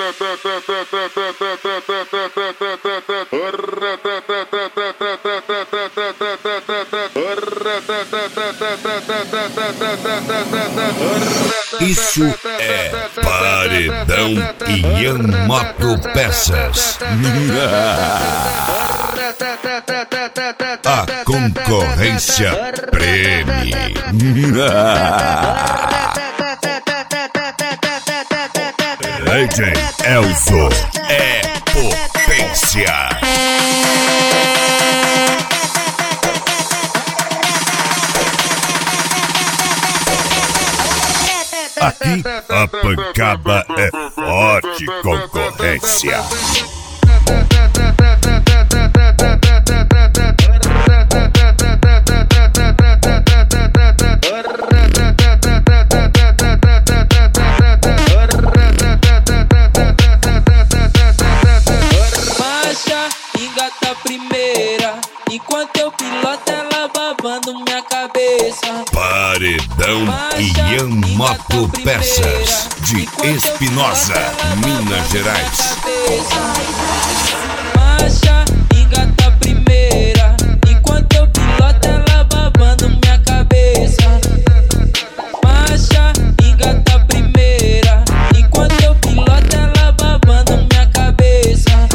Isso é Paredão Ian Motopeças. A concorrência preme. DJ Elzo é potência. Aqui a pancada é forte, concorrência. Marcha, engata a primeira, enquanto eu piloto ela babando minha cabeça. Paredão Ian Motopeças de Espinosa, Minas Gerais. Marcha, engata a primeira, enquanto eu piloto ela babando minha cabeça. Marcha, engata a primeira, enquanto eu piloto ela babando minha cabeça.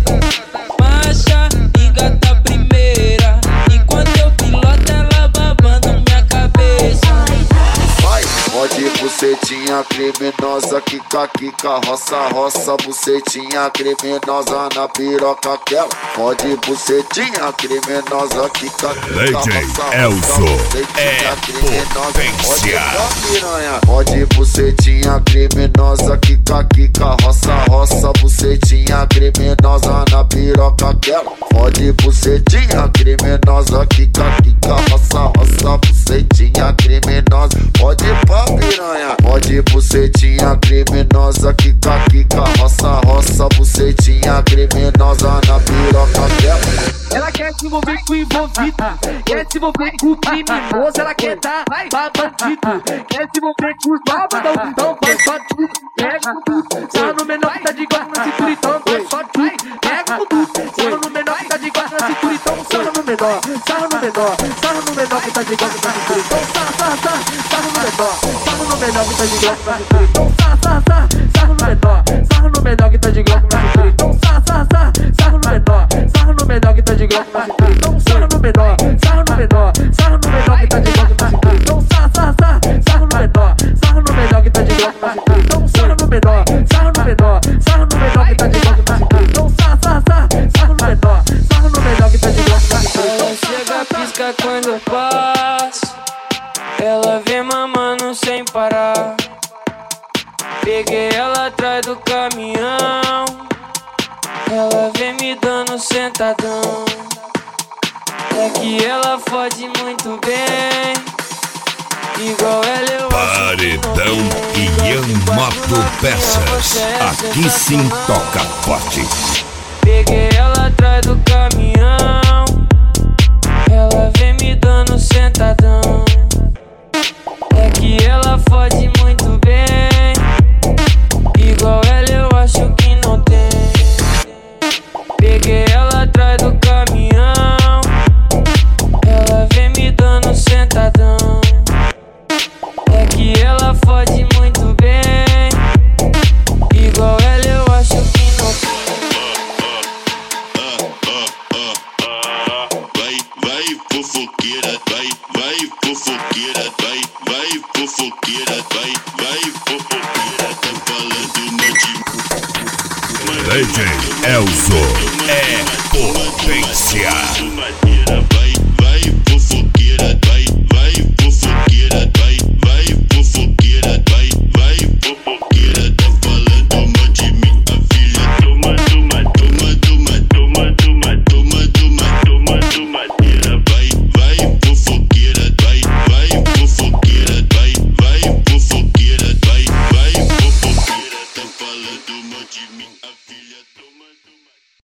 Marcha, engata a primeira, enquanto eu piloto ela babando minha cabeça. Vai, pode bucetinha criminosa, quica, quica, roça, roça, bucetinha criminosa na piroca aquela. Pode bucetinha criminosa, quica, quica, roça, Elzo bucetinha é criminosa. potência. Pode bucetinha criminosa, quica, quica, roça, roça, bucetinha criminosa na piroca aquela. Pode bucetinha criminosa, quica, quica, roça, roça, bucetinha criminosa. Pode pá, piranha. Pode bucetinha criminosa, quica, quica, roça, roça, bucetinha criminosa na piroca dela. Ela quer se envolver com o envolvido, quer se envolver com o criminoso, ela quer dar pra bandido, quer se envolver com os malvadão, então faz só tudo, pega tudo, sarra no menor que tá de guarda na cintura, então faz só tudo, pega tudo, sarra no menor que tá de guarda na cintura, então sarra no menor, sarra no menor, sarra no menor que tá de guarda na cintura, então sarra no menor, sarra no menor que tá de guarda na cintura, então sarra no menor, sarra no menor que tá de guarda na cintura, então sarra no menor, sarra no menor que tá de guarda na cintura, então sarra no menor, sarra no menor, sarra no menor que tá de guarda na cintura, então sarra no menor, sarra no menor que tá de guarda na cintura, então sarra no menor, sarra no menor, sarra no menor que tá de guarda na cintura, então sarra no menor, sarra no menor que tá de guarda na cintura. Ela chega, pisca quando eu passo, ela vem mamando sem parar. Peguei ela atrás do caminhão, ela vem me dando sentadão. É que ela fode muito bem, igual ela eu Paredão Ian Motopeças. Aqui sim toca forte. Peguei ela atrás do caminhão, ela vem me dando sentadão. É que ela fode muito bem, igual ela eu acho que não tem. Peguei ela atrás do caminhão, ela vem me dando sentadão. É que ela fode muito bem, igual ela eu acho que não tem. Vai fofoqueira, vai fofoqueira, vai fofoqueira, vai fofoqueira, tá falando DJ Elzo é potência. de madeira.